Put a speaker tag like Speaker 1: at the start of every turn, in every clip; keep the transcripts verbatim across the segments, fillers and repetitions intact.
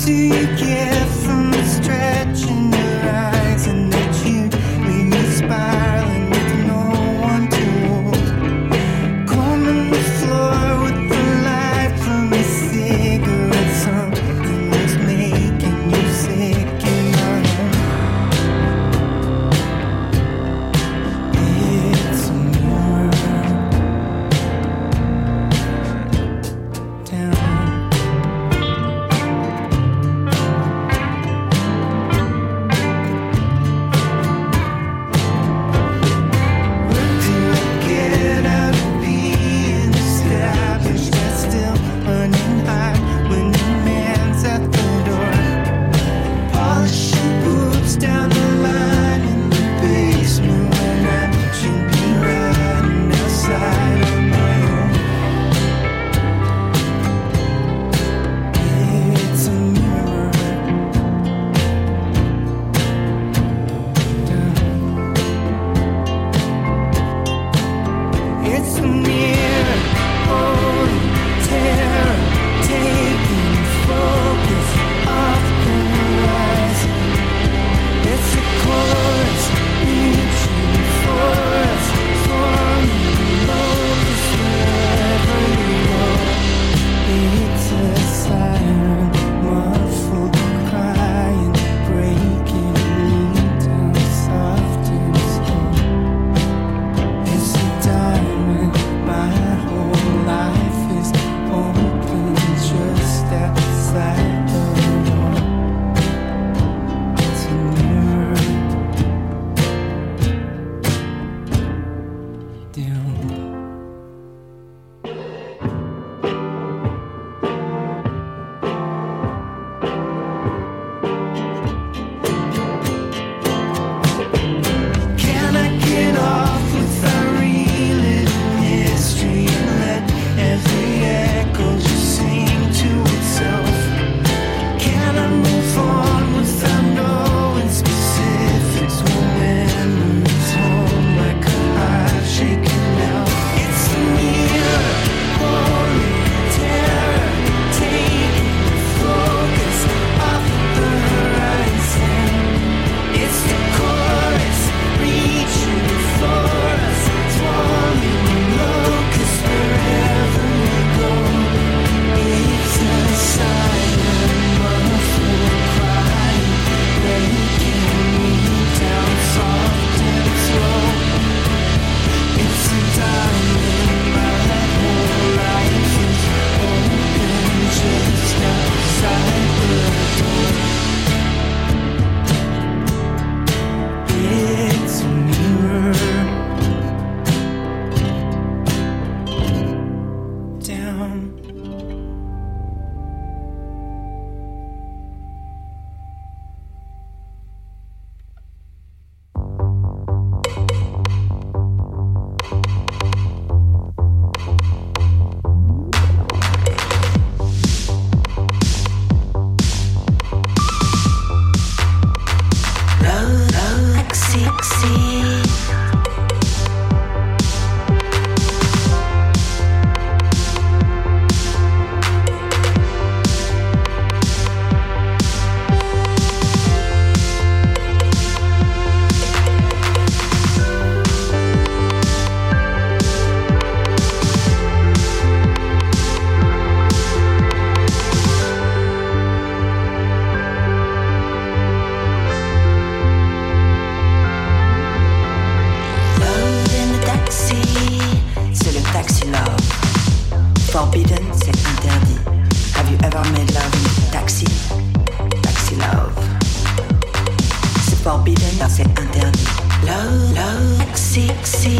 Speaker 1: forbidden, c'est interdit. Love, love, sexy.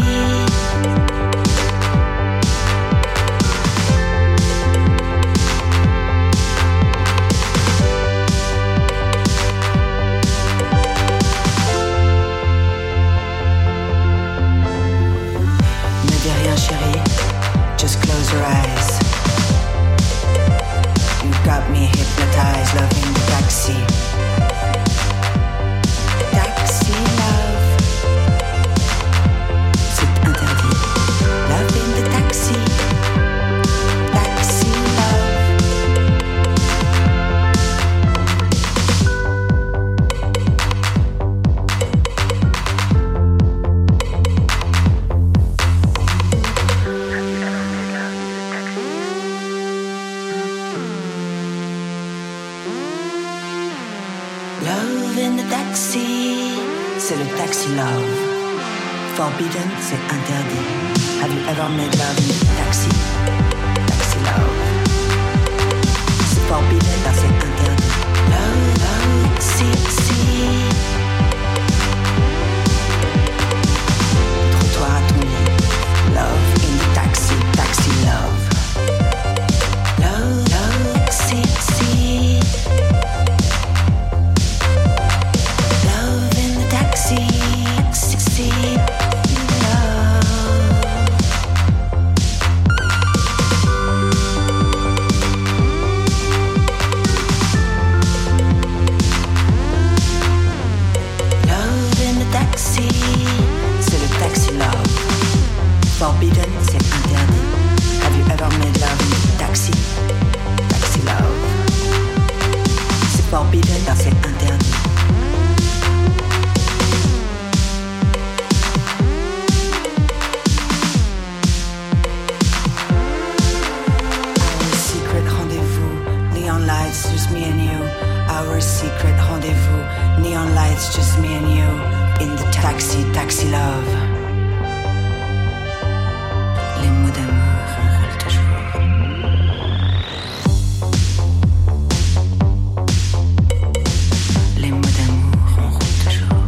Speaker 1: Ne dis rien, chérie. Just close your eyes. You got me hypnotized, loving the taxi. Taxi love. C'est interdit. Love in the taxi, c'est le taxi love. Forbidden, c'est interdit. Have you ever made love in the taxi? Taxi love. C'est forbidden, c'est interdit. Love, love, si, si. Trottoir à ton lit. Love in the taxi, taxi love. Love, love, si, si. Love in the taxi, si, si. Forbidden, c'est interdit. Have you ever made love in a taxi? Taxi love. C'est forbidden, c'est interdit. Our secret rendezvous, neon lights, just me and you. Our secret rendezvous, neon lights, just me and you. In the taxi, taxi love. Les mots d'amour ronroulent toujours. Les mots d'amour ronroulent toujours.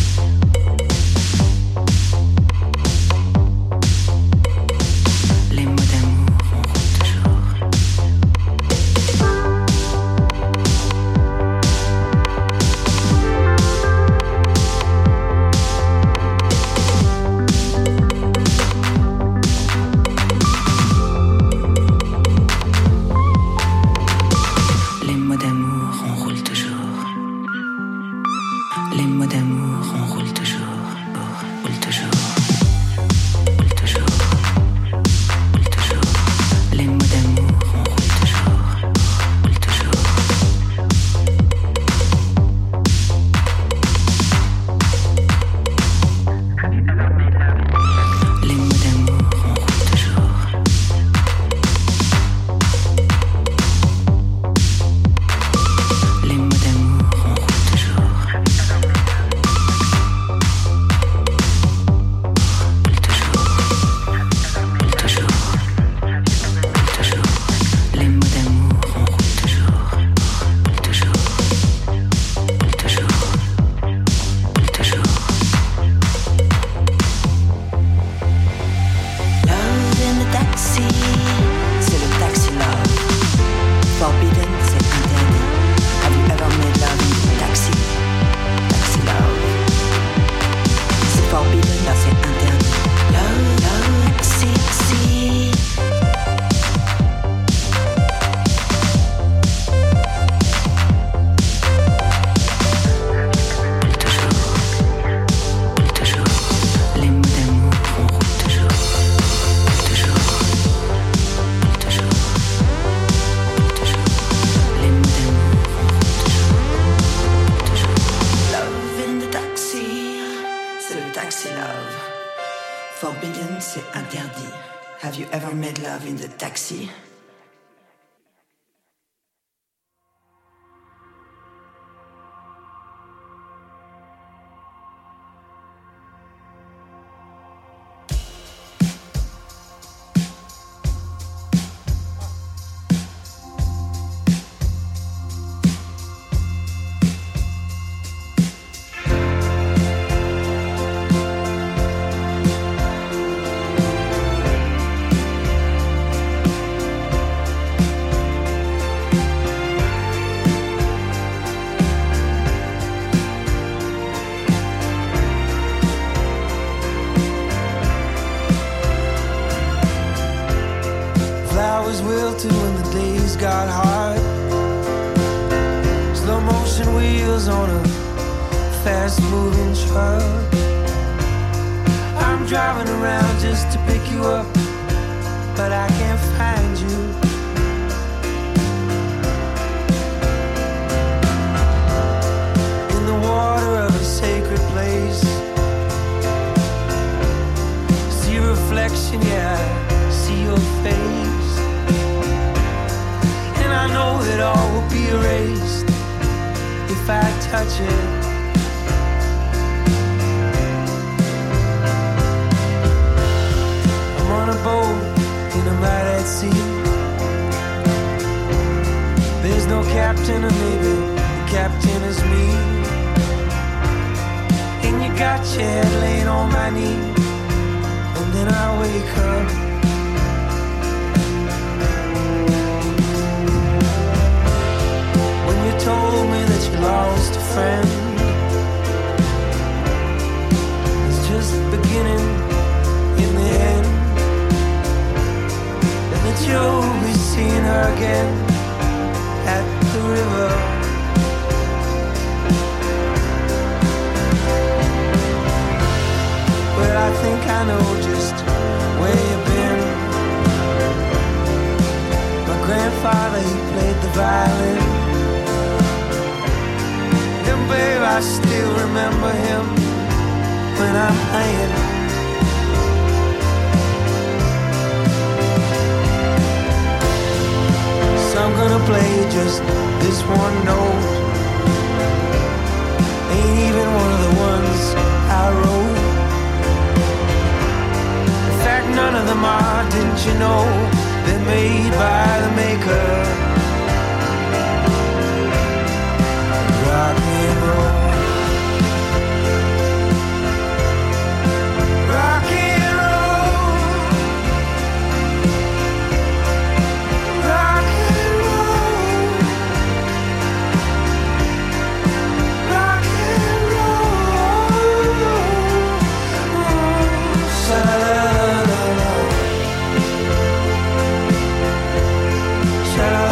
Speaker 1: Les mots d'amour ronroulent toujours. Forbidden, c'est interdit. Have you ever made love in the taxi?
Speaker 2: wilted when the days got hard. Slow motion wheels on a fast moving truck. I'm driving around just to pick you up, but I can't find you. In the water of a sacred place, see reflection, yeah, see your face. And I know that all will be erased if I touch it. I'm on a boat and I'm right at sea. There's no captain, or maybe the captain is me. And you got your head laid on my knee, and then I wake up. When you told me that you lost a friend, it's just the beginning in the end, and that you'll be seeing her again at the river. Well, I think I know just where you've been. My grandfather, he played the violin, and babe, I still remember him when I'm playing. So I'm gonna play just this one note. Ain't even one of the ones I wrote. In fact, none of them are, didn't you know? They're made by the maker. Rock and roll. Rock and roll. Rock and roll. Rock and roll. Sha-la-la-la-la. Sha-la-la-la-la.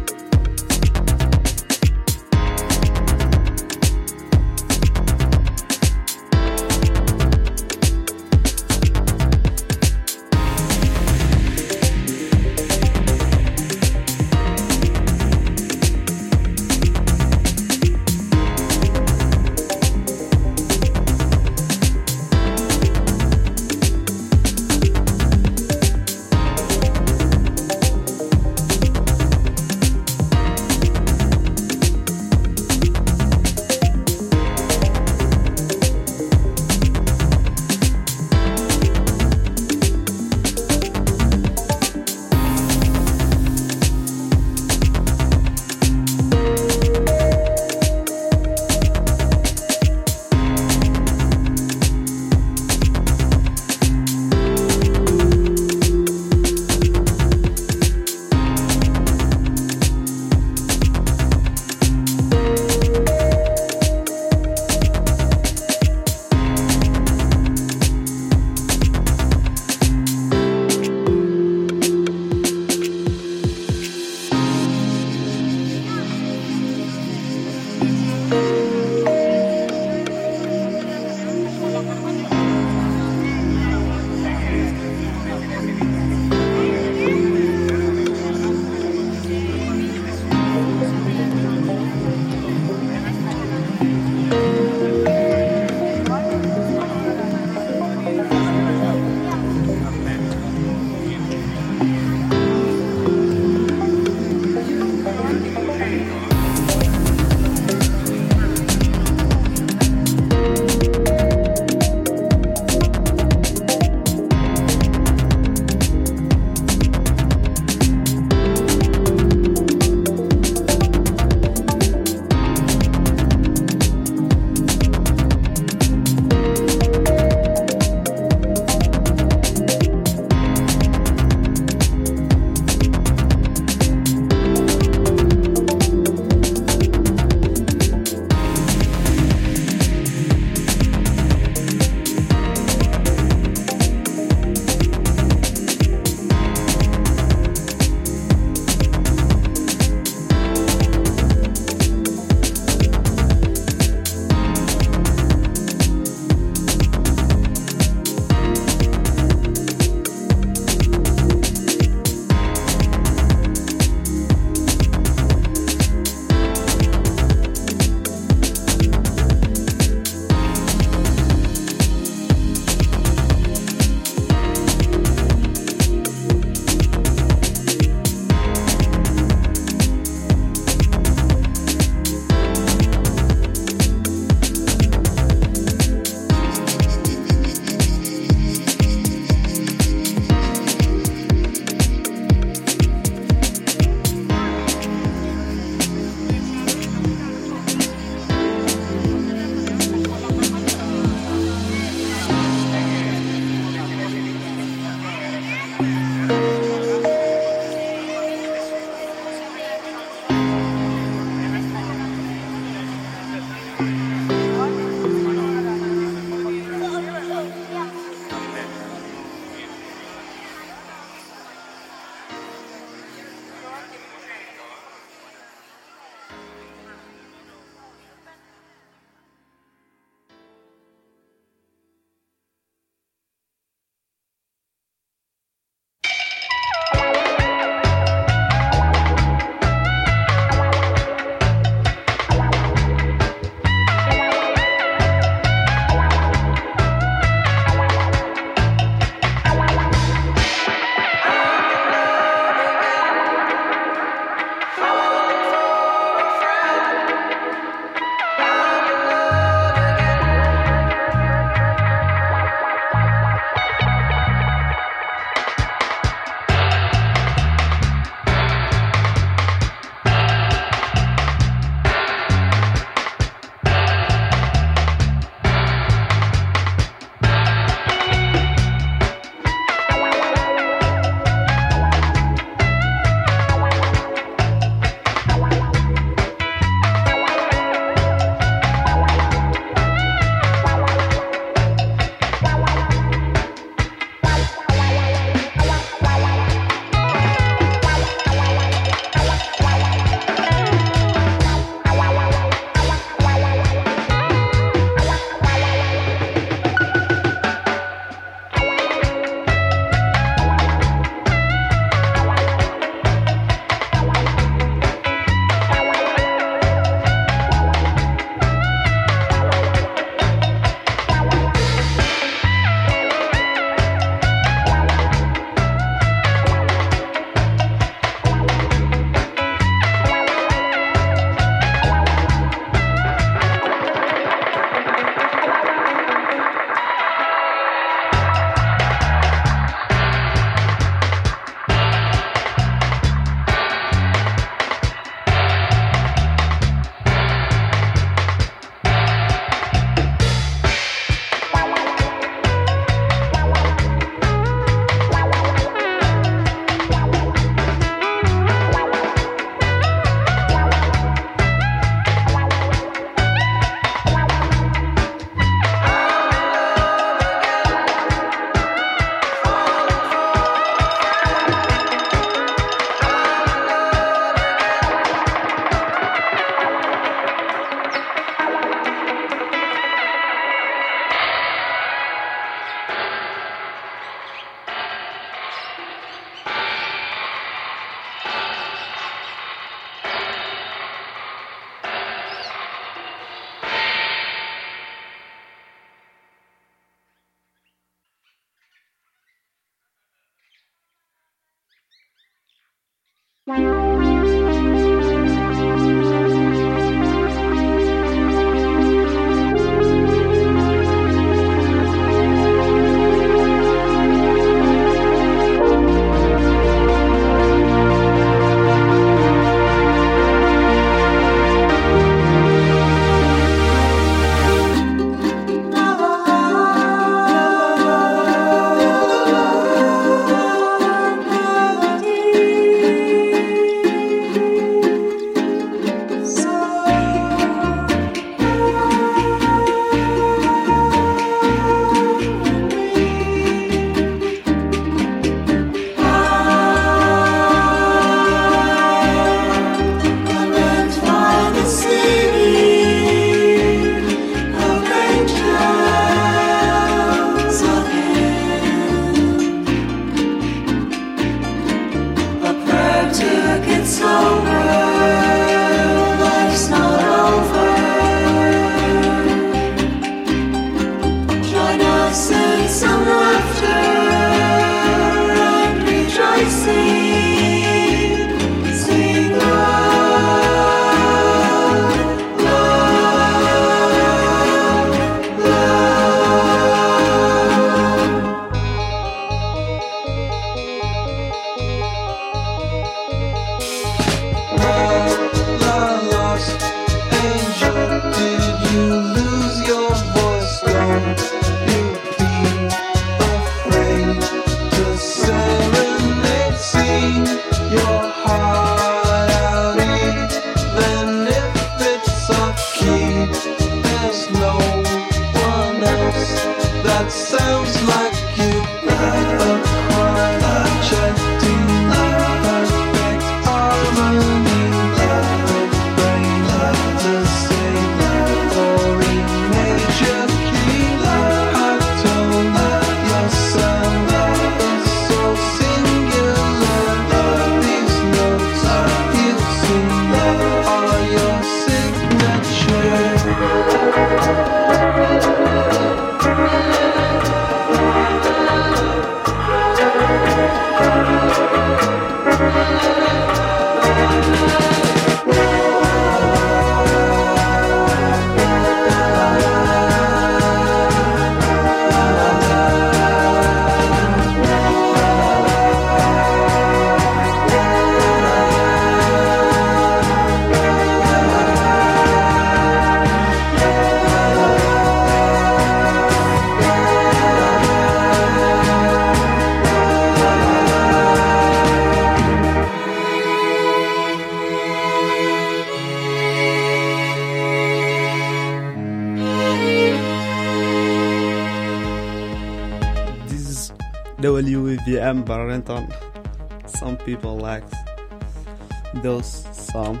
Speaker 3: W V M Barrington. Some people like those some.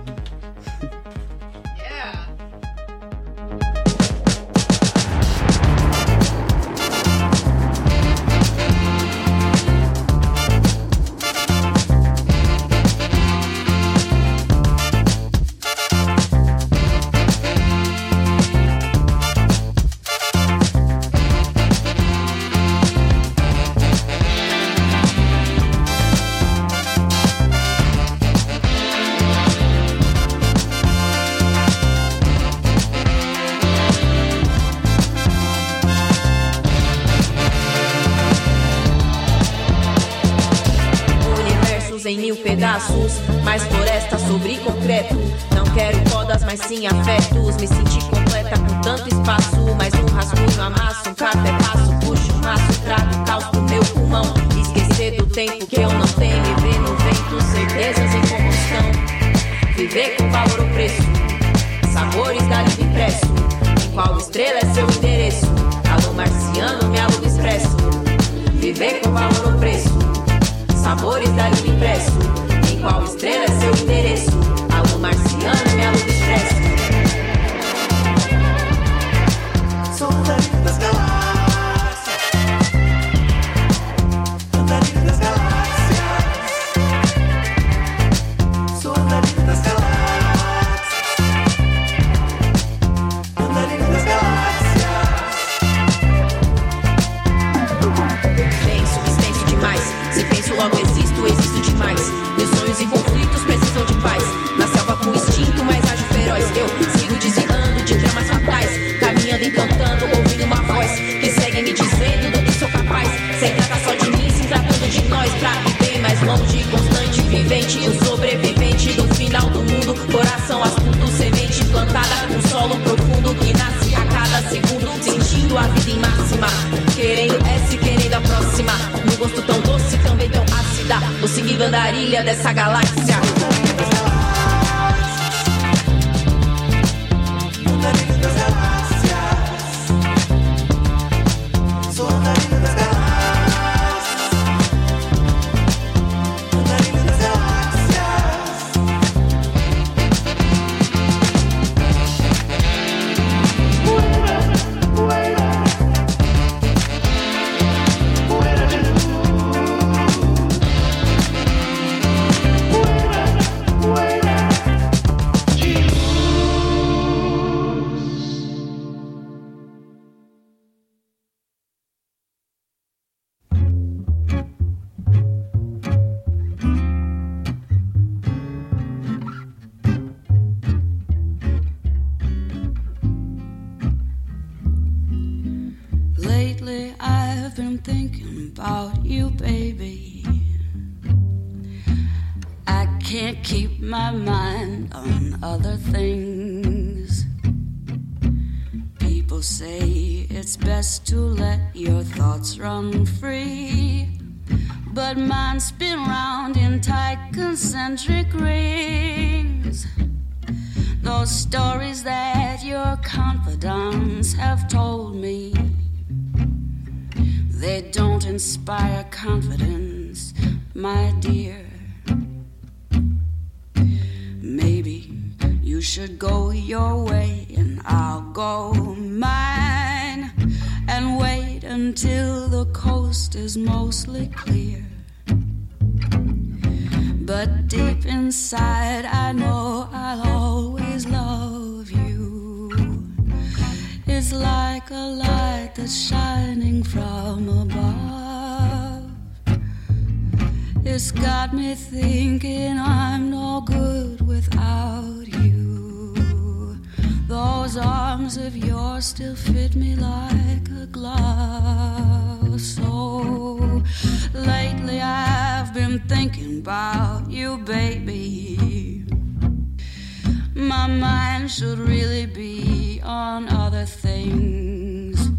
Speaker 4: Em mil pedaços, mais floresta sobre concreto. Não quero podas, mas sim afetos. Me senti completa com tanto espaço. Mas um rascunho amasso, um café passo. Puxo um maço, trago caos pro meu pulmão. Esquecer do tempo que eu não tenho. Me ver no vento, certezas em combustão. Viver com valor ou preço. Sabores da livre impresso. Em qual estrela é seu endereço? Alô marciano, me aluga expresso. Viver com valor ou preço. Sabores da livre impresso. Em qual estrela é seu endereço? Alô marciano, me aluga expresso. Sou andarilho das galáxias. Andarilho das galáxias. Sou andarilho das galáxias. Andarilho das galáxias. Penso, extenso demais. Se penso logo existo, existo demais. Meus sonhos e conflitos precisam de paz. Na selva com instinto, mas ágil feroz. Eu sigo desviando de tramas fatais. Caminhando, encantando, ouvindo uma voz que segue me dizendo do que sou capaz. Sem tratar só de mim, se tratando de nós. Pra viver mais longe, constante, vivente. O sobrevivente do final do mundo. Coração astuto, semente plantada com solo profundo que nasce a cada segundo. Sentindo a vida em máxima. Querendo essa e querendo a próxima. Num gosto tão doce, também tão ácida. Vou seguindo a andarilha dessa galáxia. Andarilho das galáxias. Sou andarilho das galáxias. Andarilho das galáxias. Poeira, poeira. Poeira de luz. Poeira, poeira de luz.
Speaker 5: Lately I've been thinking about you, baby. I can't keep my mind on other things. People say it's best to let your thoughts run free, but mine spin round in tight concentric rings. Those stories that your confidants have told me, they don't inspire confidence, my dear. Maybe you should go your way and I'll go mine, and wait until the coast is mostly clear. But deep inside I know I'll always love you. It's like a light that's shining from above. It's got me thinking I'm no good without you. Those arms of yours still fit me like a glove. So lately I've been thinking about you, baby. My mind should really be on other things,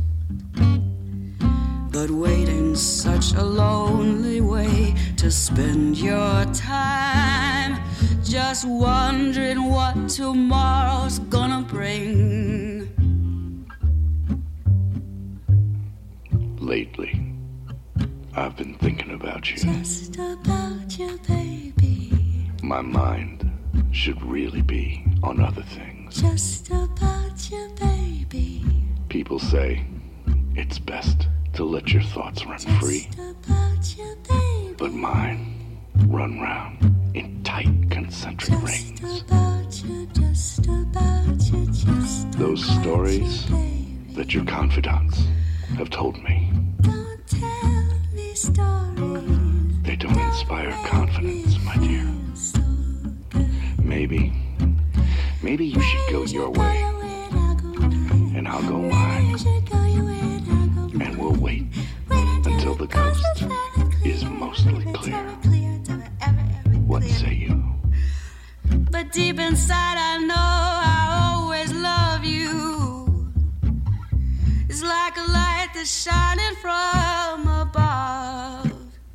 Speaker 5: but waiting's such a lonely way to spend your time, just wondering what tomorrow's gonna bring.
Speaker 6: Lately, I've been thinking about you.
Speaker 5: Just about you, baby.
Speaker 6: My mind should really be on other things.
Speaker 5: Just about you, baby.
Speaker 6: People say it's best to let your thoughts run
Speaker 5: Just
Speaker 6: free.
Speaker 5: about you, baby.
Speaker 6: But mine run round in tight concentric
Speaker 5: Just
Speaker 6: rings.
Speaker 5: about you, just about you, just
Speaker 6: Those
Speaker 5: about
Speaker 6: stories
Speaker 5: you, baby.
Speaker 6: that your confidants have told me,
Speaker 5: Don't tell me stories.
Speaker 6: they don't inspire confidence, my dear.
Speaker 5: So good.
Speaker 6: Maybe, maybe you should go your way, and I'll go mine, and we'll wait until the coast is mostly clear. What say you?
Speaker 5: But deep inside I know I always love you. It's like a light that's shining from above.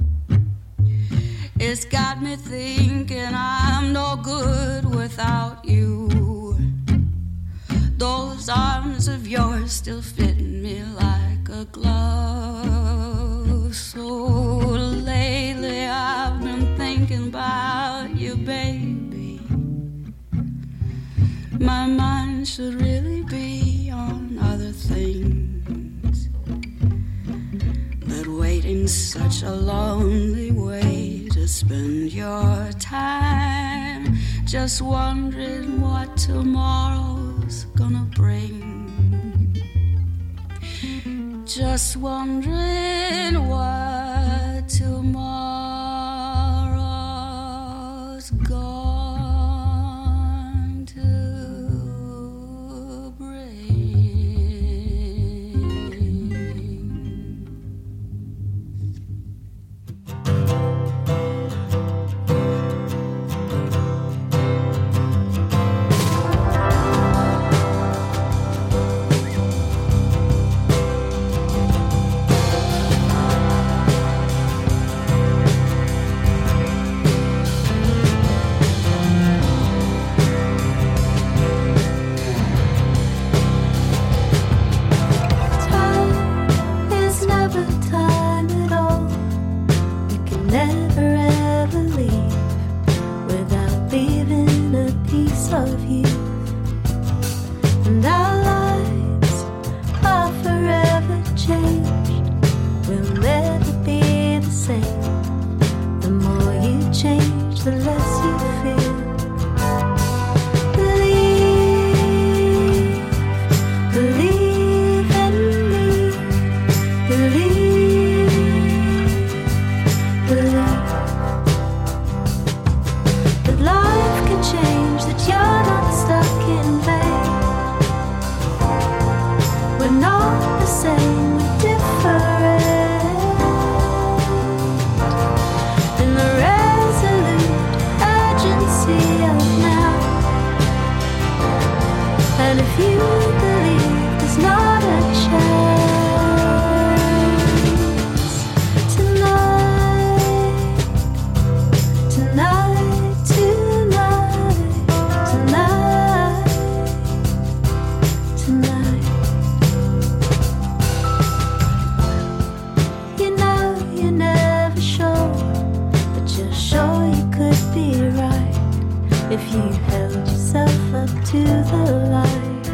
Speaker 5: It's got me thinking I'm no good without you. Those arms of yours still fit me like a glove. So lately I've been thinking about you, baby. My mind should really be on other things. But waiting's such a lonely way to spend your time, just wondering what tomorrow's gonna bring. Just wondering what tomorrow's going to bring.
Speaker 7: If you held yourself up to the light,